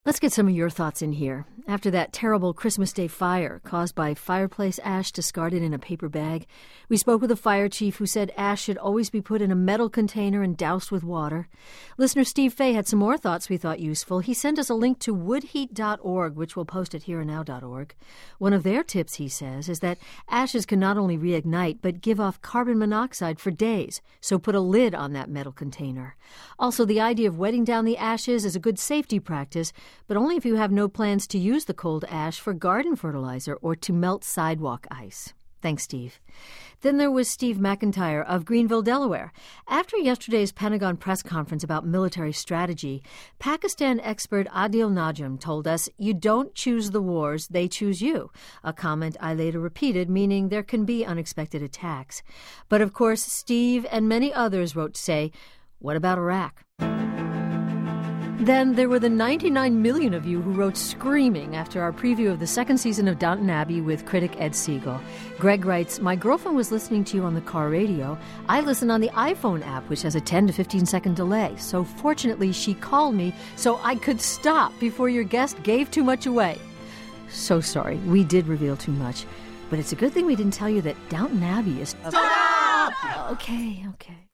Let's get some of your thoughts in here. After that terrible Christmas Day fire caused by fireplace ash discarded in a paper bag, we spoke with a fire chief who said ash should always be put in a metal container and doused with water. Listener Steve Fay had some more thoughts we thought useful. He sent us a link to woodheat.org, which we'll post at hereandnow.org. One of their tips, he says, is that ashes can not only reignite, but give off carbon monoxide for days, so put a lid on that metal container. Also, the idea of wetting down the ashes is a good safety practice, but only if you have no plans to use the cold ash for garden fertilizer or to melt sidewalk ice. Thanks, Steve. Then there was Steve McIntyre of Greenville, Delaware. After yesterday's Pentagon press conference about military strategy, Pakistan expert Adil Najam told us, "You don't choose the wars, they choose you," a comment I later repeated, meaning there can be unexpected attacks. But of course, Steve and many others wrote to say, what about Iraq? Then there were the 99 million of you who wrote screaming after our preview of the second season of Downton Abbey with critic Ed Siegel. Greg writes, "My girlfriend was listening to you on the car radio. I listen on the iPhone app, which has a 10 to 15 second delay. So fortunately, she called me so I could stop before your guest gave too much away." So sorry, we did reveal too much. But it's a good thing we didn't tell you that Downton Abbey is... Stop! Okay.